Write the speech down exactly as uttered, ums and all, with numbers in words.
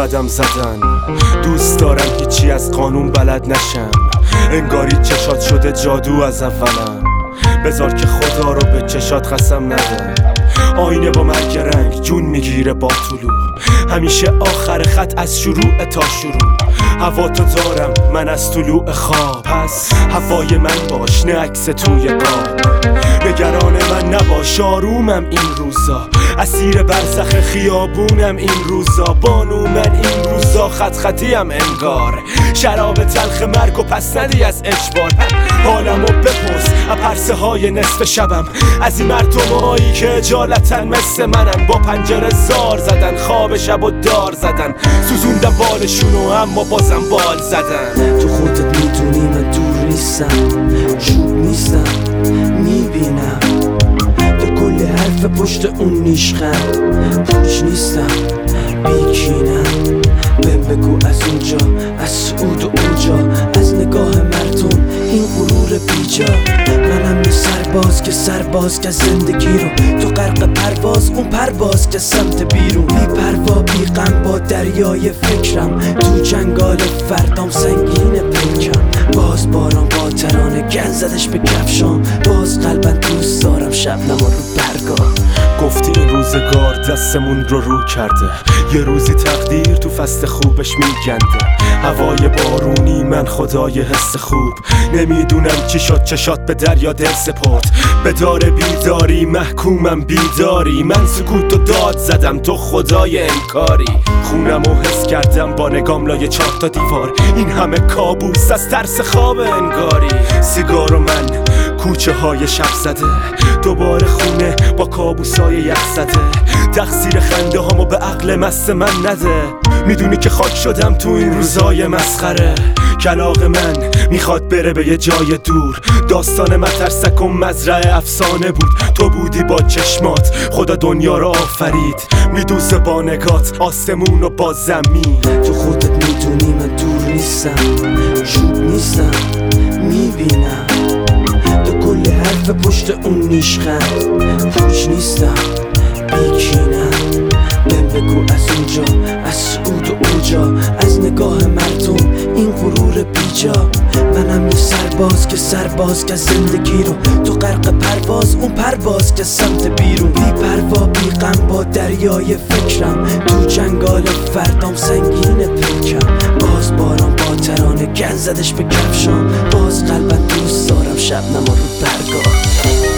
قدم زدن. دوست دارم هیچی از قانون بلد نشم، انگاری چشات شده جادو از اولم. بذار که خدا رو به چشات قسم ندم. آینه با مرگ رنگ جون میگیره با طلوع، همیشه آخر خط از شروع تا شروع. هوا تو دارم من از طلوع خواب، پس هوای من باش نه عکس توی قاب. نگران من نباش آرومم این روزا، اسیر برزخ خیابونم این روزا. بانو من این روزا خط خطیم انگار، شراب تلخ مرگ و پس ندی از اجبار. حالمو بپرس پرسه های نصف شبم، از این مردمایی که اجالتن مثل منن. با پنجره زار زدن، خواب شب و دار زدن، سوزوندم بالشونو اما بازم بال زدن. تو خودت میدونی من دور نیستم، چوب نیستم، میبینم تو کل حرف پشت اون نیشخم. پوچ نیستم، بیکینم، بهم بگو از اونجا، از سعود و اونجا، از نگاه مردم این غرور بیجا. منم یه سرباز که سرباز که زندگی رو تو غرق پرواز، اون پرواز که سمت بیرون. بی پروا بی غم با دریای فکرم، تو جنگال فردام سنگین پیکم. باز باران با ترانه گل زدش به کفشام، باز قلبم دوست دارم شبنم رو برگاه. گفتی این روزگار دستمون رو رو کرده، یه روزی تقدیر تو فصل خوبش میگنده. هوای بارونی من خدای حس خوب، نمیدونم چی شد چشات به دریا دل سپرد. به دار بیداری محکومم بیداری، من سکوت و داد زدم تو خدای انکاری. خونم و حس کردم با نگام لای چهار تا دیوار، این همه کابوس از ترس خواب انگاری. سیگار و من کوچه های شب زده، دوباره خونه با کابوسای یخ زده. تقصیر خنده هامو به عقل مست من نده، میدونی که خاک شدم تو این روزای مسخره. کلاغ من میخواد بره به یه جای دور، داستان مترسک و مزرعه افسانه بود. تو بودی با چشمات خدا دنیا رو آفرید، میدوزه با نگات آسمون و با زمین. تو خودت میدونی من دور نیستم، چوب نیستم، میبینم تو کل حرف پشت اون نیشخم. پوچ نیستم، بیکینم، بهم بگو از اونجا، از سعود و اونجا، از نگاه مردم این غرور بیجا. منم یه سرباز که سرباز که زندگی رو تو غرق پرواز، اون پرواز که سمت بیرون. بی پروا بی غم با دریای فکرم، تو جنگال فردام سنگین پیکم. باز باران با ترانه گل زدش به کفشام، باز قلبم دوست دارم شبنم رو برگاه.